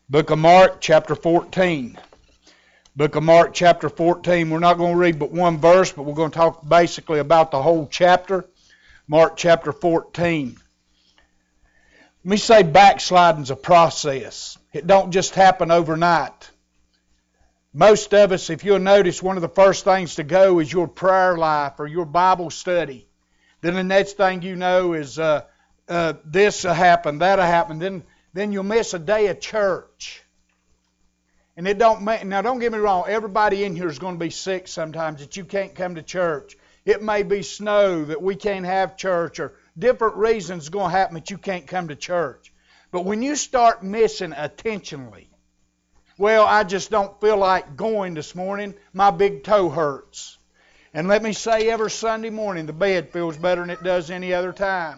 Book of Mark, chapter 14. Book of Mark, chapter 14. We're not going to read but one verse, but we're going to talk basically about the whole chapter. Mark, chapter 14. Let me say backsliding's a process. It don't just happen overnight. Most of us, if you'll notice, one of the first things to go is your prayer life or your Bible study. Then the next thing you know is this will happen, that will happen. Then you'll miss a day of church. And it don't make, now don't get me wrong, everybody in here is going to be sick sometimes that you can't come to church. It may be snow that we can't have church, or different reasons going to happen that you can't come to church. But when you start missing intentionally, well, I just don't feel like going this morning, my big toe hurts. And let me say, every Sunday morning the bed feels better than it does any other time.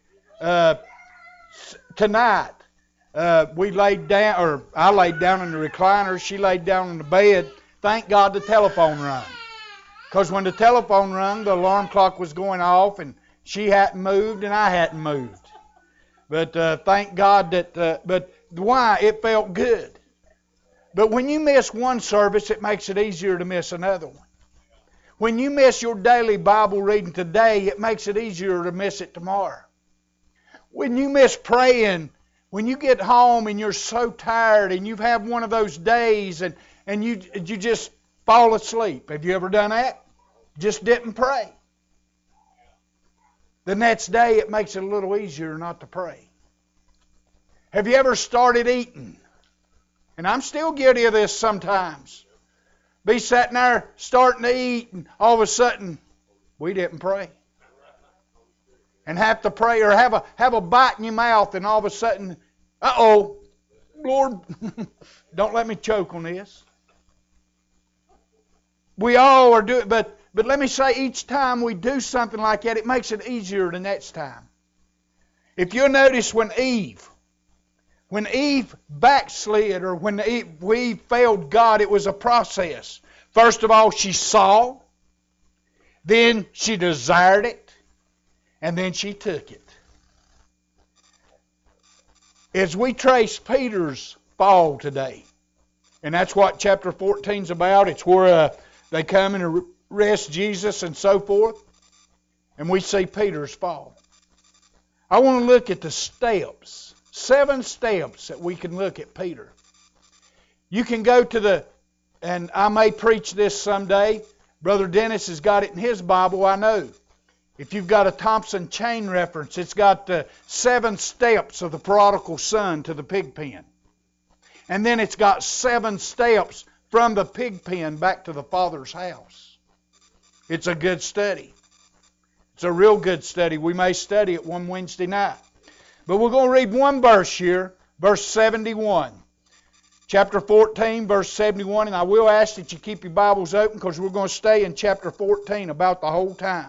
Tonight, we laid down, or I laid down in the recliner, she laid down in the bed. Thank God the telephone rang. Because when the telephone rang, the alarm clock was going off, and she hadn't moved, and I hadn't moved. But thank God that, but why? It felt good. But when you miss one service, it makes it easier to miss another one. When you miss your daily Bible reading today, it makes it easier to miss it tomorrow. When you miss praying, when you get home and you're so tired and you've had one of those days and you just fall asleep. Have you ever done that? Just didn't pray. The next day it makes it a little easier not to pray. Have you ever started eating? And I'm still guilty of this sometimes. Be sitting there starting to eat and all of a sudden we didn't pray. And have to pray, or have a bite in your mouth, and all of a sudden, Lord, don't let me choke on this. We all are doing, but let me say, each time we do something like that, it makes it easier the next time. If you'll notice, when Eve backslid, or when Eve failed God, it was a process. First of all, she saw, then she desired it, and then she took it. As we trace Peter's fall today, and that's what chapter 14 is about. It's where they come and arrest Jesus and so forth, and we see Peter's fall. I want to look at the steps, 7 steps that we can look at Peter. You can go to and I may preach this someday. Brother Dennis has got it in his Bible, I know. If you've got a Thompson Chain reference, it's got the 7 steps of the prodigal son to the pig pen. And then it's got 7 steps from the pig pen back to the Father's house. It's a good study. It's a real good study. We may study it one Wednesday night. But we're going to read one verse here, verse 71. Chapter 14, verse 71. And I will ask that you keep your Bibles open, because we're going to stay in chapter 14 about the whole time.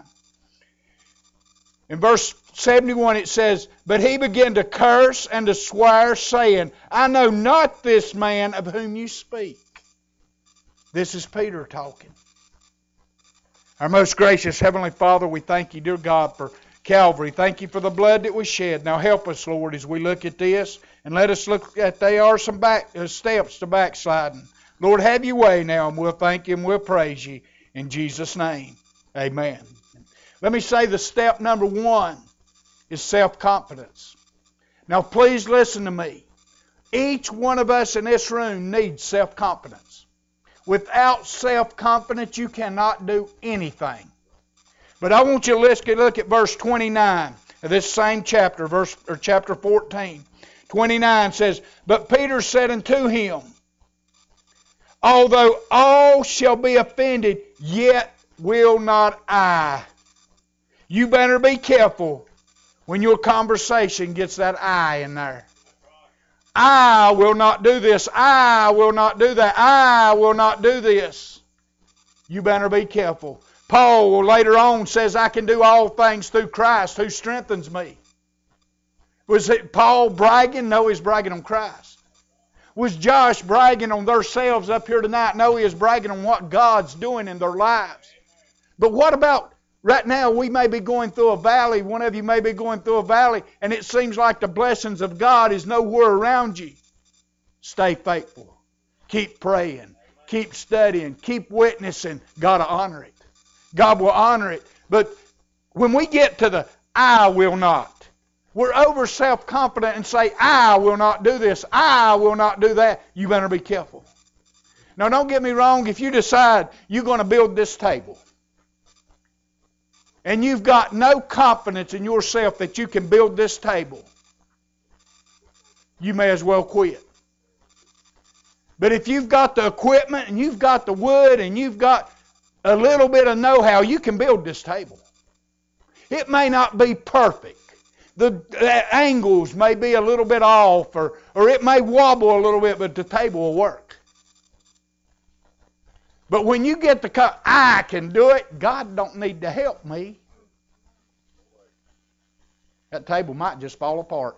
In verse 71 it says, "But he began to curse and to swear, saying, I know not this man of whom you speak." This is Peter talking. Our most gracious Heavenly Father, we thank you, dear God, for Calvary. Thank you for the blood that was shed. Now help us, Lord, as we look at this, and let us look at they are some steps to backsliding. Lord, have your way now, and we'll thank you and we'll praise you in Jesus' name. Amen. Let me say the step number 1 is self-confidence. Now please listen to me. Each one of us in this room needs self-confidence. Without self-confidence, you cannot do anything. But I want you to look at verse 29 of this same chapter, chapter 14. 29 says, "But Peter said unto him, Although all shall be offended, yet will not I." You better be careful when your conversation gets that I in there. I will not do this. I will not do that. I will not do this. You better be careful. Paul later on says, I can do all things through Christ who strengthens me. Was it Paul bragging? No, he's bragging on Christ. Was Josh bragging on themselves up here tonight? No, he is bragging on what God's doing in their lives. But what about right now? We may be going through a valley. One of you may be going through a valley, and it seems like the blessings of God is nowhere around you. Stay faithful. Keep praying. Keep studying. Keep witnessing. God will honor it. God will honor it. But when we get to the I will not, we're over self-confident and say, I will not do this. I will not do that. You better be careful. Now, don't get me wrong. If you decide you're going to build this table and you've got no confidence in yourself that you can build this table, you may as well quit. But if you've got the equipment and you've got the wood and you've got a little bit of know-how, you can build this table. It may not be perfect. The angles may be a little bit off, or it may wobble a little bit, but the table will work. But when you get the I can do it, God don't need to help me. That table might just fall apart.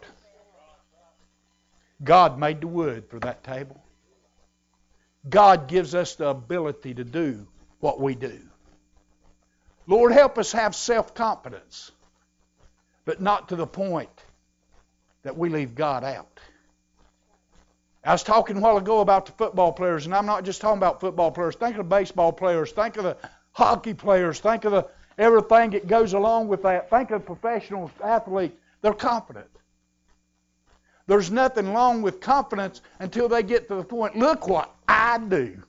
God made the wood for that table. God gives us the ability to do what we do. Lord, help us have self-confidence, but not to the point that we leave God out. I was talking a while ago about the football players, and I'm not just talking about football players. Think of the baseball players. Think of the hockey players. Think of everything that goes along with that. Think of professional athletes. They're confident. There's nothing wrong with confidence until they get to the point, look what I do.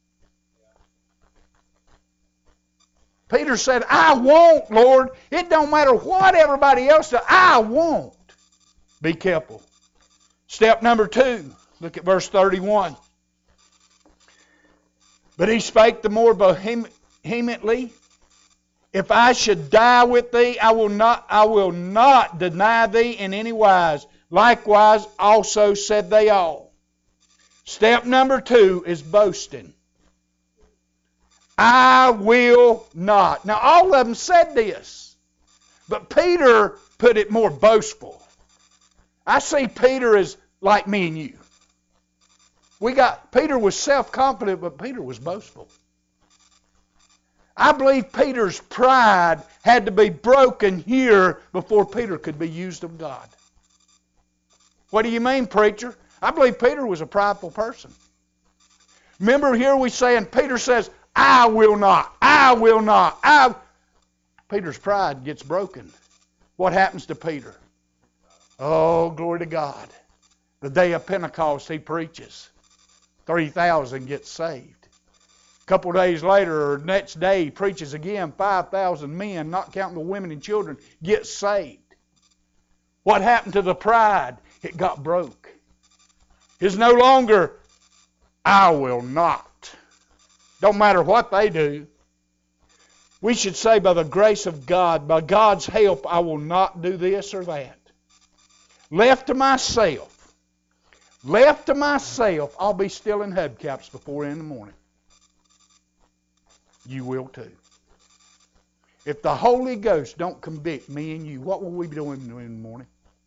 Peter said, I won't, Lord. It don't matter what everybody else does. I won't. Be careful. Step number 2. Look at verse 31. But he spake the more vehemently, if I should die with thee, I will not deny thee in any wise. Likewise also said they all. Step number 2 is boasting. I will not. Now, all of them said this, but Peter put it more boastful. I see Peter as like me and you. Peter was self-confident, but Peter was boastful. I believe Peter's pride had to be broken here before Peter could be used of God. What do you mean, preacher? I believe Peter was a prideful person. Remember here we saying, Peter says, I will not. I will not. Peter's pride gets broken. What happens to Peter? Oh, glory to God. The day of Pentecost he preaches. 3,000 get saved. A couple days later, or next day, he preaches again. 5,000 men, not counting the women and children, get saved. What happened to the pride? It got broke. It's no longer, I will not. Don't matter what they do. We should say, by the grace of God, by God's help, I will not do this or that. Left to myself, I'll be stealing hubcaps before in the morning. You will too. If the Holy Ghost don't convict me and you, what will we be doing in the morning?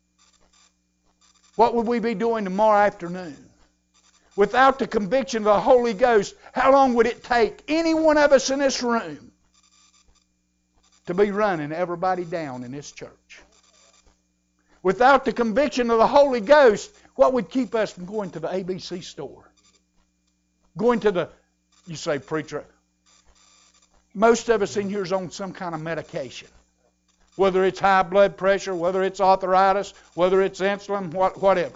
What would we be doing tomorrow afternoon? Without the conviction of the Holy Ghost, how long would it take any one of us in this room to be running everybody down in this church? Without the conviction of the Holy Ghost, what would keep us from going to the ABC store? Going to you say, preacher, most of us in here is on some kind of medication. Whether it's high blood pressure, whether it's arthritis, whether it's insulin, whatever.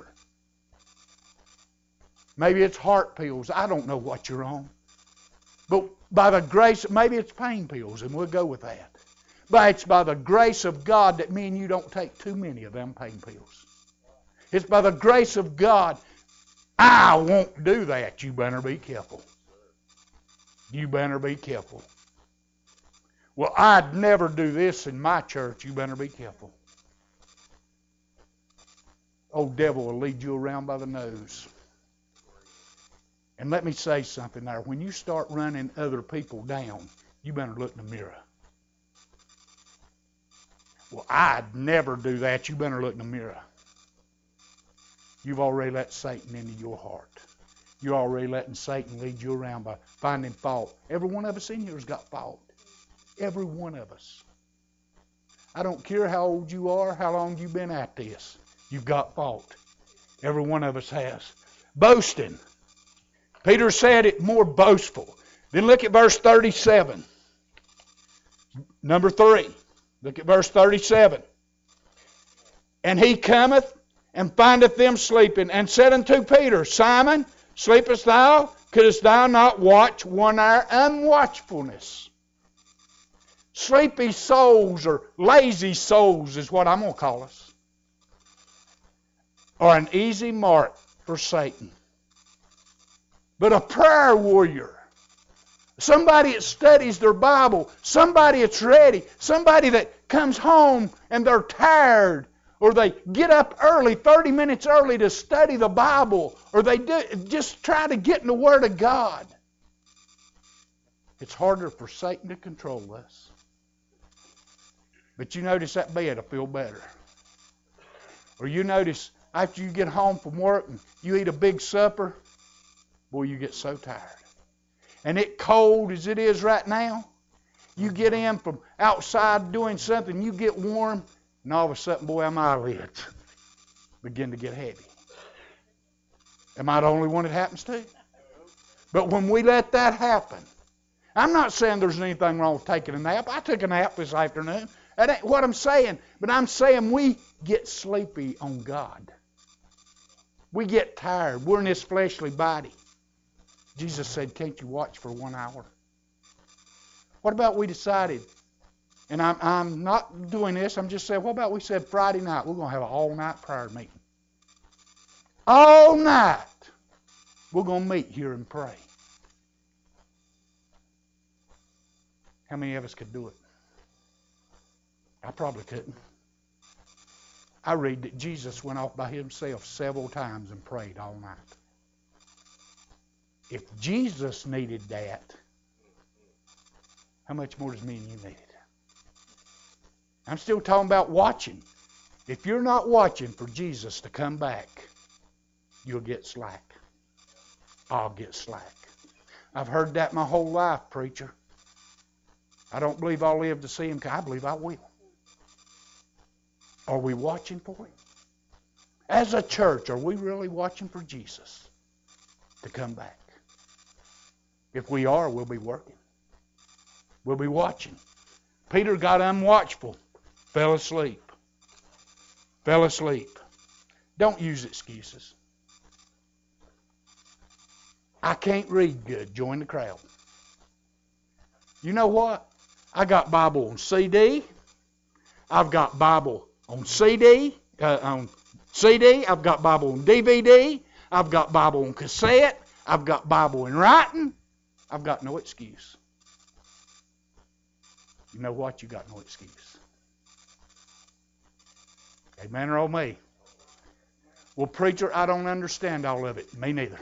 Maybe it's heart pills. I don't know what you're on. But by the grace, maybe it's pain pills, and we'll go with that. But it's by the grace of God that me and you don't take too many of them pain pills. It's by the grace of God. I won't do that. You better be careful. You better be careful. Well, I'd never do this in my church. You better be careful. Old devil will lead you around by the nose. And let me say something there. When you start running other people down, you better look in the mirror. Well, I'd never do that. You better look in the mirror. You've already let Satan into your heart. You're already letting Satan lead you around by finding fault. Every one of us in here has got fault. Every one of us. I don't care how old you are, how long you've been at this. You've got fault. Every one of us has. boasting. Peter said it more boastful. Then look at verse 37. Number 3. Look at verse 37. And he cometh and findeth them sleeping, and said unto Peter, Simon, sleepest thou? Couldst thou not watch 1 hour? Unwatchfulness. Sleepy souls or lazy souls is what I'm going to call us, are an easy mark for Satan. But a prayer warrior, somebody that studies their Bible, somebody that's ready, somebody that comes home and they're tired, or they get up early, 30 minutes early to study the Bible, or they just try to get in the Word of God. It's harder for Satan to control us. But you notice that bed will feel better. Or you notice after you get home from work and you eat a big supper, boy, you get so tired. And it cold as it is right now, you get in from outside doing something, you get warm, and all of a sudden, boy, my eyelids begin to get heavy. Am I the only one it happens to? But when we let that happen, I'm not saying there's anything wrong with taking a nap. I took a nap this afternoon. That ain't what I'm saying. But I'm saying we get sleepy on God. We get tired. We're in this fleshly body. Jesus said, can't you watch for 1 hour? What about we decided, and I'm not doing this, I'm just saying, what about we said Friday night, we're going to have an all-night prayer meeting. All night, we're going to meet here and pray. How many of us could do it? I probably couldn't. I read that Jesus went off by himself several times and prayed all night. If Jesus needed that, how much more does me and you need it? I'm still talking about watching. If you're not watching for Jesus to come back, you'll get slack. I'll get slack. I've heard that my whole life, preacher. I don't believe I'll live to see him. I believe I will. Are we watching for him? As a church, are we really watching for Jesus to come back? If we are, we'll be working. We'll be watching. Peter got unwatchful, fell asleep. Fell asleep. Don't use excuses. I can't read good. Join the crowd. You know what? I got Bible on CD. I've got Bible on CD. I've got Bible on DVD. I've got Bible on cassette. I've got Bible in writing. I've got no excuse. You know what? You got no excuse. Amen or oh me? Well, preacher, I don't understand all of it. Me neither.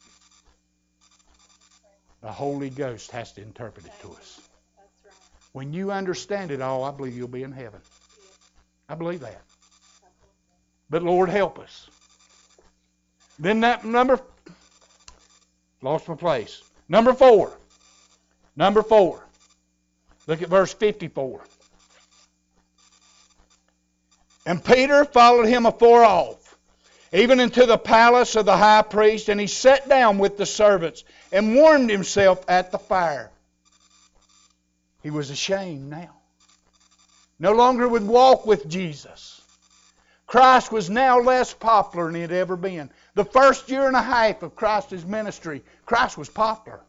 The Holy Ghost has to interpret it to us. When you understand it all, I believe you'll be in heaven. I believe that. But Lord, help us. Then that lost my place. Number 4. Look at verse 54. And Peter followed him afar off, even into the palace of the high priest, and he sat down with the servants and warmed himself at the fire. He was ashamed now. No longer would walk with Jesus. Christ was now less popular than he had ever been. The first year and a half of Christ's ministry, Christ was popular.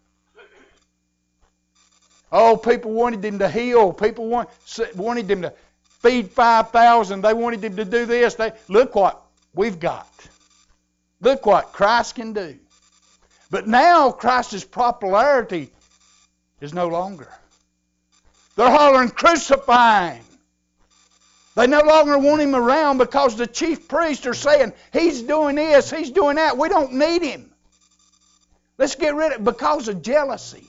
Oh, people wanted him to heal. People wanted him to feed 5,000. They wanted him to do this. Look what we've got. Look what Christ can do. But now Christ's popularity is no longer. They're hollering, crucify him. They no longer want him around because the chief priests are saying, he's doing this, he's doing that. We don't need him. Let's get rid of it because of jealousy.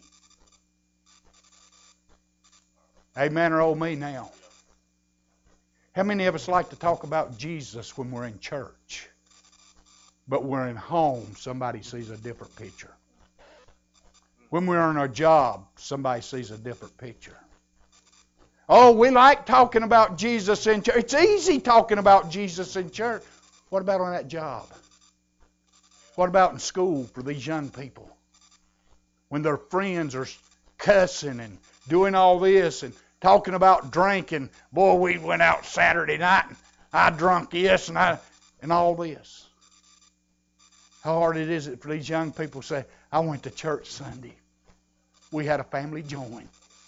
Amen or oh me now. How many of us like to talk about Jesus when we're in church? But we're in home, somebody sees a different picture. When we're on our job, somebody sees a different picture. Oh, we like talking about Jesus in church. It's easy talking about Jesus in church. What about on that job? What about in school for these young people? When their friends are cussing and doing all this and talking about drinking. Boy, we went out Saturday night and I drunk this and all this. How hard it is for these young people to say, I went to church Sunday. We had a family join.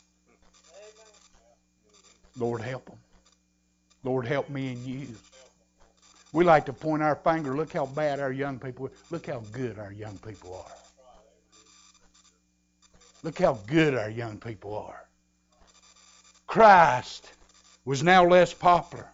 Lord, help them. Lord, help me and you. We like to point our finger. Look how bad our young people are. Look how good our young people are. Look how good our young people are. Christ was now less popular.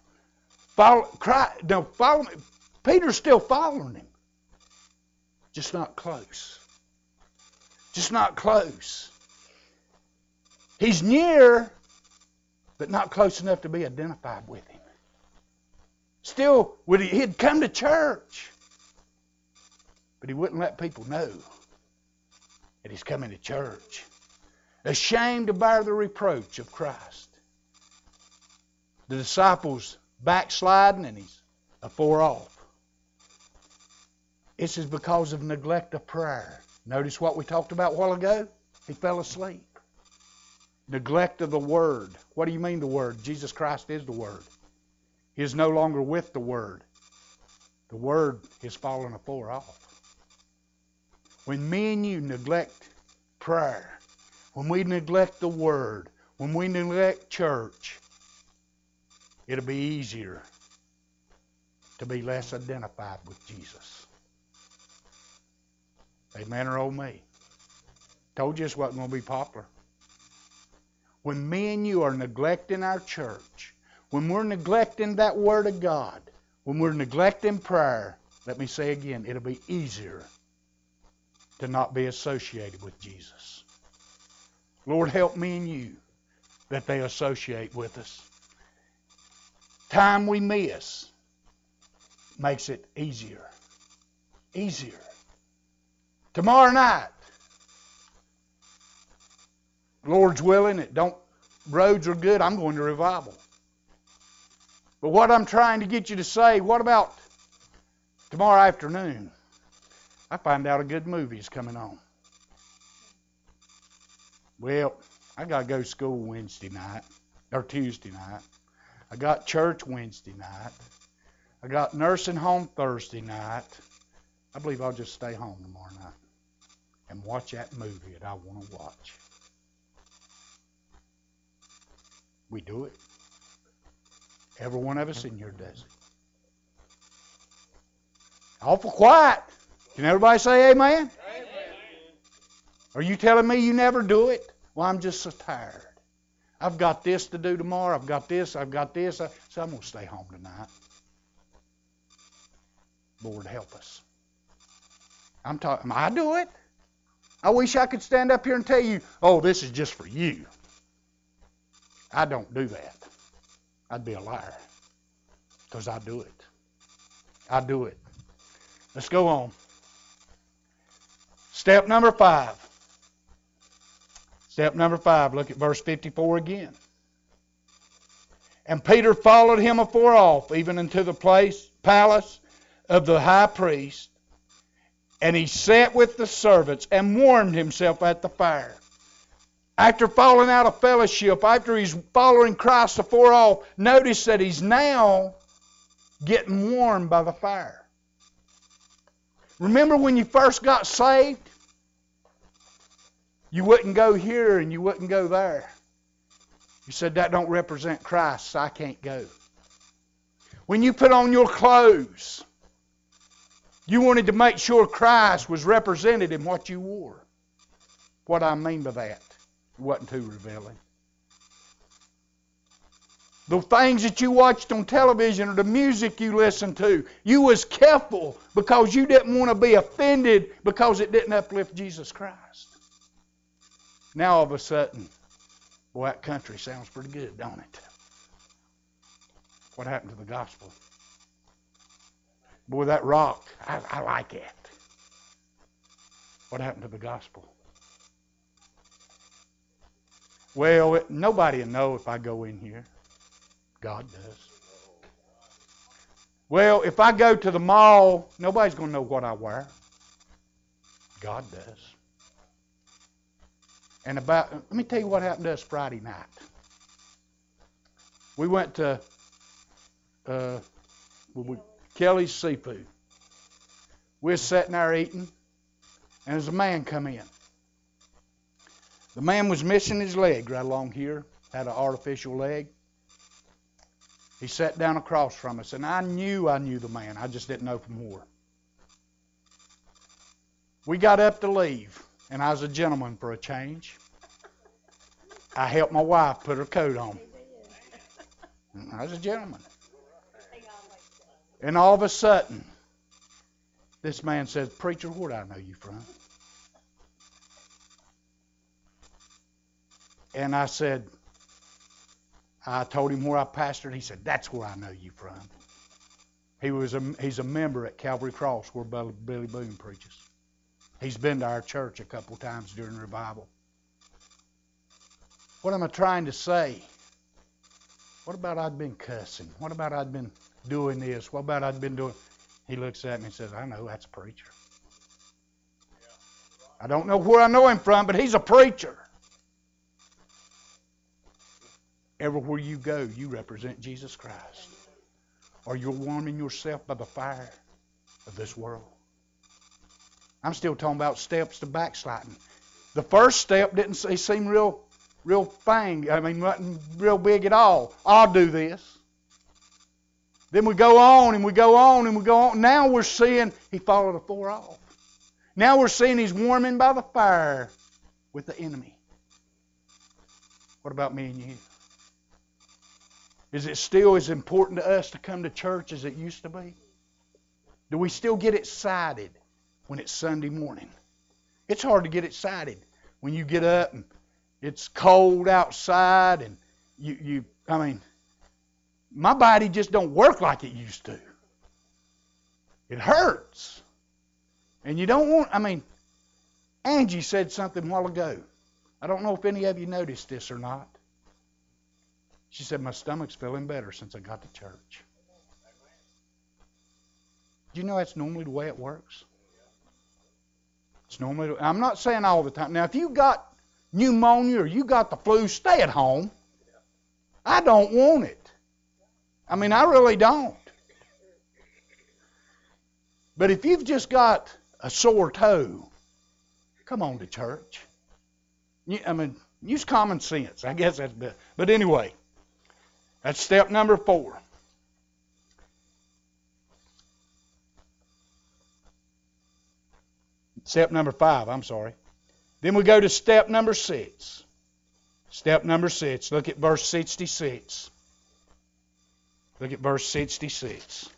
Peter's still following him. Just not close. Just not close. He's near, but not close enough to be identified with him. Still, he'd come to church, but he wouldn't let people know that he's coming to church. Ashamed to bear the reproach of Christ. The disciples backsliding and he's afar off. This is because of neglect of prayer. Notice what we talked about a while ago? He fell asleep. Neglect of the Word. What do you mean the Word? Jesus Christ is the Word. He is no longer with the Word. The Word is fallen afar off. When me and you neglect prayer, when we neglect the Word, when we neglect church, it'll be easier to be less identified with Jesus. Amen or oh me. Told you this wasn't going to be popular. When me and you are neglecting our church, when we're neglecting that Word of God, when we're neglecting prayer, let me say again, it'll be easier to not be associated with Jesus. Lord, help me and you that they associate with us. Time we miss makes it easier. Easier. Tomorrow night, Lord's willing, roads are good, I'm going to revival. But what I'm trying to get you to say, what about tomorrow afternoon? I find out a good movie is coming on. Well, I got to go to school Wednesday night, or Tuesday night. I got church Wednesday night. I got nursing home Thursday night. I believe I'll just stay home tomorrow night and watch that movie that I want to watch. We do it. Every one of us in here does it. Awful quiet. Can everybody say amen? Amen. Are you telling me you never do it? Well, I'm just so tired. I've got this to do tomorrow. I've got this. So I'm going to stay home tonight. Lord, help us. I do it. I wish I could stand up here and tell you, oh, this is just for you. I don't do that. I'd be a liar. Because I do it. I do it. Let's go on. Step number 5. Step number 5. Look at verse 54 again. And Peter followed him afar off, even into the palace of the high priest. And he sat with the servants and warmed himself at the fire. After falling out of fellowship, after he's following Christ afar off, notice that he's now getting warmed by the fire. Remember when you first got saved? You wouldn't go here and you wouldn't go there. You said, that don't represent Christ, so I can't go. When you put on your clothes, you wanted to make sure Christ was represented in what you wore. What I mean by that, it wasn't too revealing. The things that you watched on television or the music you listened to, you was careful because you didn't want to be offended because it didn't uplift Jesus Christ. Now all of a sudden, boy, that country sounds pretty good, don't it? What happened to the gospel? Boy, that rock, I like it. What happened to the gospel? Well, nobody will know if I go in here. God does. Well, if I go to the mall, nobody's going to know what I wear. God does. And let me tell you what happened to us Friday night. We went to Kelly's Seafood. We were sitting there eating, and there's a man come in. The man was missing his leg right along here, had an artificial leg. He sat down across from us, and I knew the man. I just didn't know from where. We got up to leave, and I was a gentleman for a change. I helped my wife put her coat on. I was a gentleman. And all of a sudden, this man says, "Preacher, where do I know you from?" And I told him where I pastored. He said, "That's where I know you from." He's a member at Calvary Cross where Billy Boone preaches. He's been to our church a couple times during revival. What am I trying to say? What about I'd been cussing? What about I'd been doing this? What about I'd been doing... He looks at me and says, "I know, that's a preacher." I don't know where I know him from, but he's a preacher. Everywhere you go, you represent Jesus Christ. Or you're warming yourself by the fire of this world. I'm still talking about steps to backsliding. The first step didn't seem real thing. I mean, wasn't real big at all. I'll do this. Then we go on and we go on and we go on. Now we're seeing he followed the 4 off. Now we're seeing he's warming by the fire with the enemy. What about me and you? Is it still as important to us to come to church as it used to be? Do we still get excited when it's Sunday morning? It's hard to get excited when you get up and it's cold outside and my body just don't work like it used to. It hurts. And you don't want, Angie said something a while ago. I don't know if any of you noticed this or not. She said, "My stomach's feeling better since I got to church." Do you know that's normally the way it works? It's normally. I'm not saying all the time. Now, if you got pneumonia or you got the flu, stay at home. I don't want it. I really don't. But if you've just got a sore toe, come on to church. Use common sense. I guess that's better. But anyway, that's step number 4. Step number 5, I'm sorry. Then we go to step number 6. Step number 6. Look at verse 66. Look at verse 66.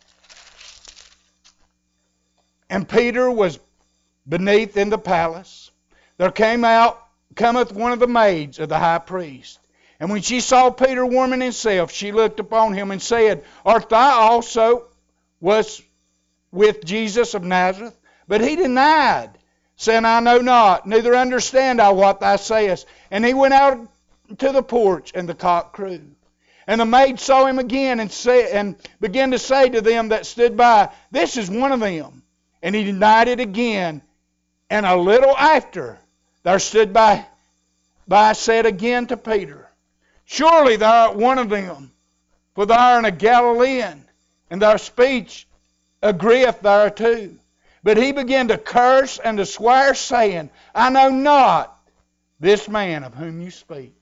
"And Peter was beneath in the palace. There cometh one of the maids of the high priest. And when she saw Peter warming himself, she looked upon him and said, Art thou also was with Jesus of Nazareth? But he denied, saying, I know not, neither understand I what thou sayest. And he went out to the porch, and the cock crew. And the maid saw him again, and began to say to them that stood by, This is one of them. And he denied it again. And a little after, there stood by said again to Peter, Surely thou art one of them, for thou art a Galilean, and thy speech agreeth thereto. But he began to curse and to swear, saying, I know not this man of whom you speak.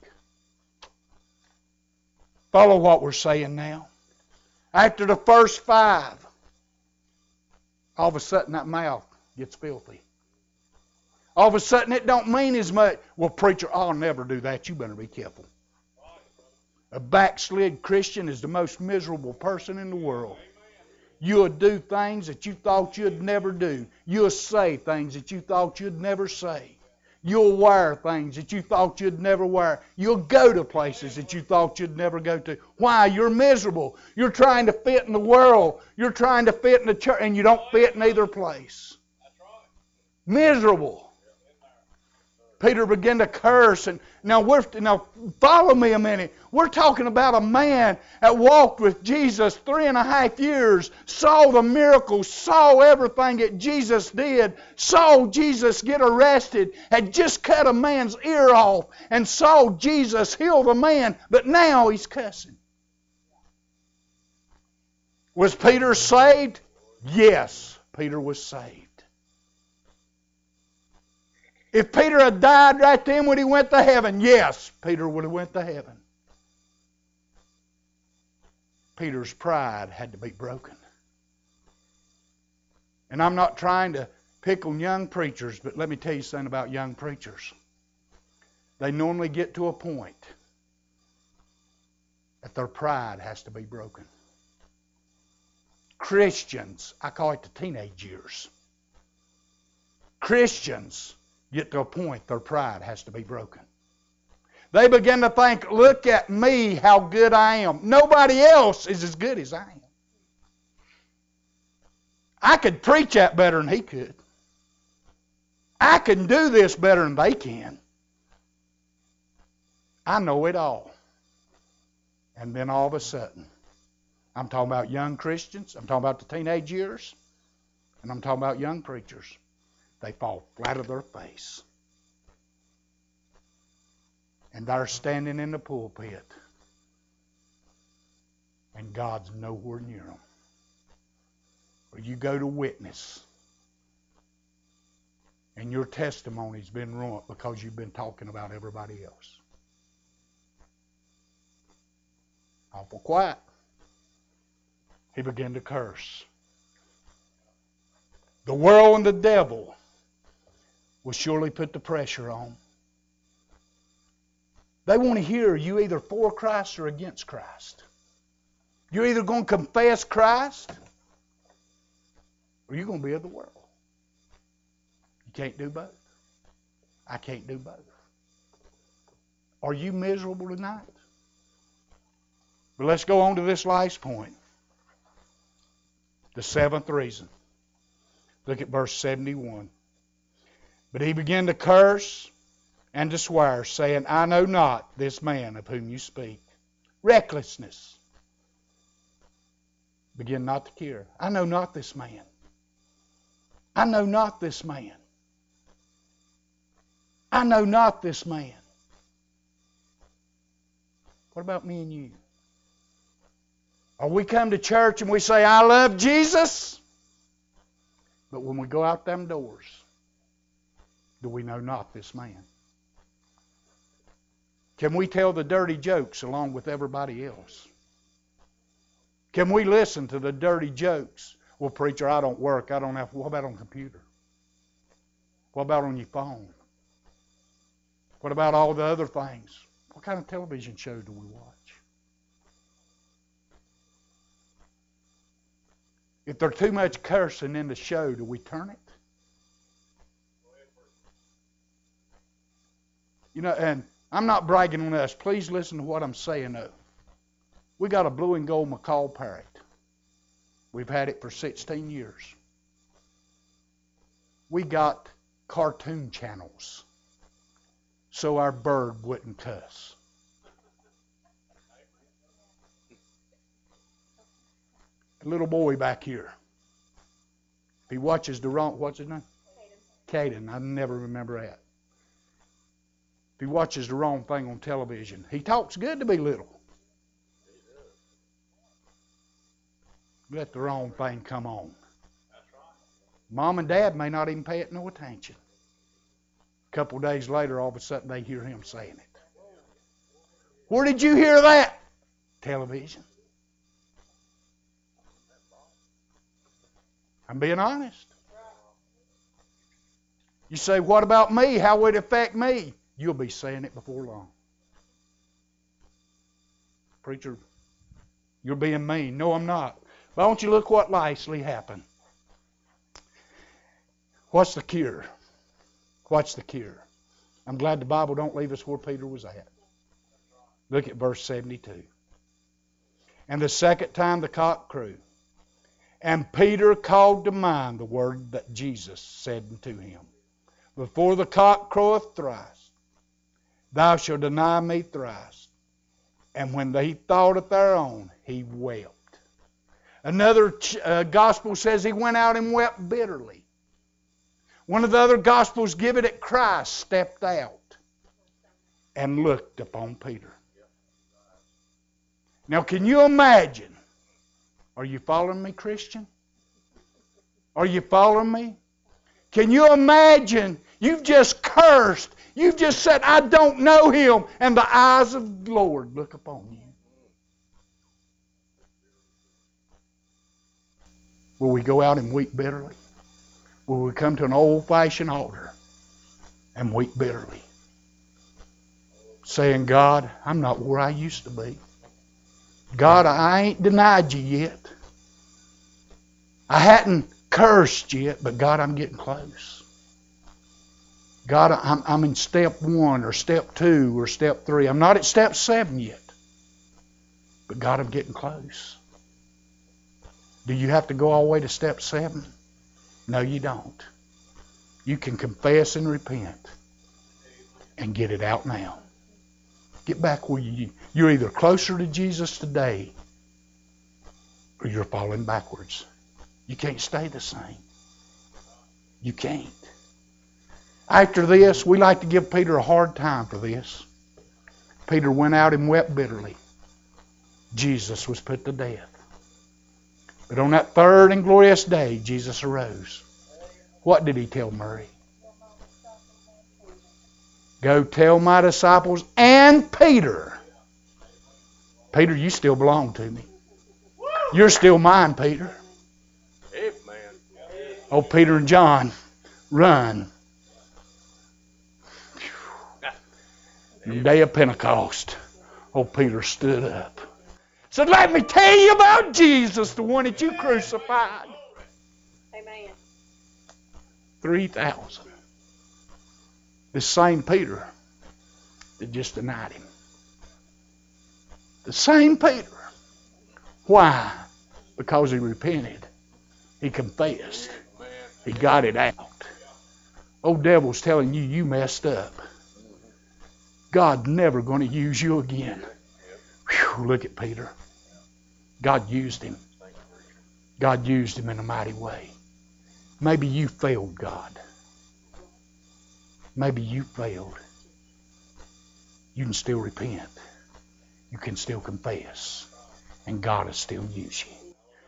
Follow what we're saying now. After the first 5, all of a sudden that mouth gets filthy. All of a sudden it don't mean as much. Well, preacher, I'll never do that. You better be careful. A backslid Christian is the most miserable person in the world. You'll do things that you thought you'd never do. You'll say things that you thought you'd never say. You'll wear things that you thought you'd never wear. You'll go to places that you thought you'd never go to. Why? You're miserable. You're trying to fit in the world. You're trying to fit in the church, and you don't fit in either place. Miserable. Peter began to curse. And now follow me a minute. We're talking about a man that walked with Jesus 3.5 years, saw the miracles, saw everything that Jesus did, saw Jesus get arrested, had just cut a man's ear off, and saw Jesus heal the man, but now he's cussing. Was Peter saved? Yes, Peter was saved. If Peter had died right then when he went to heaven, yes, Peter would have went to heaven. Peter's pride had to be broken. And I'm not trying to pick on young preachers, but let me tell you something about young preachers. They normally get to a point that their pride has to be broken. Christians, I call it the teenage years. Christians get to a point their pride has to be broken. They begin to think, look at me, how good I am. Nobody else is as good as I am. I could preach that better than he could. I can do this better than they can. I know it all. And then all of a sudden, I'm talking about young Christians, I'm talking about the teenage years, and I'm talking about young preachers. They fall flat on their face. And they're standing in the pulpit. And God's nowhere near them. Or you go to witness. And your testimony's been ruined because you've been talking about everybody else. Awful quiet. He began to curse. The world and the devil will surely put the pressure on. They want to hear you either for Christ or against Christ. You're either going to confess Christ or you're going to be of the world. You can't do both. I can't do both. Are you miserable tonight? But let's go on to this last point. The seventh reason. Look at verse 71. But he began to curse and to swear, saying, I know not this man of whom you speak. Recklessness. Begin not to care. I know not this man. I know not this man. I know not this man. What about me and you? Or we come to church and we say, I love Jesus. But when we go out them doors, do we know not this man? Can we tell the dirty jokes along with everybody else? Can we listen to the dirty jokes? Well, preacher, I don't work. I don't have. What about on computer? What about on your phone? What about all the other things? What kind of television show do we watch? If there's too much cursing in the show, do we turn it? You know, and I'm not bragging on us. Please listen to what I'm saying, though. We got a blue and gold macaw parrot. We've had it for 16 years. We got cartoon channels so our bird wouldn't cuss. A little boy back here. He watches the wrong, what's his name? Caden. I never remember that. If he watches the wrong thing on television, he talks good to be little. Let the wrong thing come on. Mom and Dad may not even pay it no attention. A couple of days later, all of a sudden, they hear him saying it. Where did you hear that? Television. I'm being honest. You say, what about me? How would it affect me? You'll be saying it before long. Preacher, you're being mean. No, I'm not. But don't you look what lastly happened. What's the cure? What's the cure? I'm glad the Bible don't leave us where Peter was at. Look at verse 72. And the second time the cock crew, and Peter called to mind the word that Jesus said unto him, before the cock croweth thrice, thou shalt deny me thrice. And when they thought it their own, he wept. Another gospel says he went out and wept bitterly. One of the other gospels give it that Christ stepped out and looked upon Peter. Now, can you imagine? Are you following me, Christian? Are you following me? Can you imagine? You've just cursed. You've just said, I don't know him. And the eyes of the Lord look upon you. Will we go out and weep bitterly? Will we come to an old-fashioned altar and weep bitterly? Saying, God, I'm not where I used to be. God, I ain't denied you yet. I hadn't cursed yet, but God, I'm getting close. God, I'm in step 1 or step 2 or step 3. I'm not at step 7 yet. But God, I'm getting close. Do you have to go all the way to step 7? No, you don't. You can confess and repent and get it out now. Get back where you're either closer to Jesus today or you're falling backwards. You can't stay the same. You can't. After this, we like to give Peter a hard time for this. Peter went out and wept bitterly. Jesus was put to death. But on that third and glorious day, Jesus arose. What did he tell Mary? Go tell my disciples and Peter. Peter, you still belong to me. You're still mine, Peter. Oh, Peter and John, run. The day of Pentecost, oh, Peter stood up. Said, let me tell you about Jesus, the one that you crucified. Amen. 3,000. This same Peter that just denied him. The same Peter. Why? Because he repented. He confessed. He got it out. Old devil's telling you, you messed up. God's never going to use you again. Whew, look at Peter. God used him. God used him in a mighty way. Maybe you failed God. Maybe you failed. You can still repent. You can still confess. And God will still use you.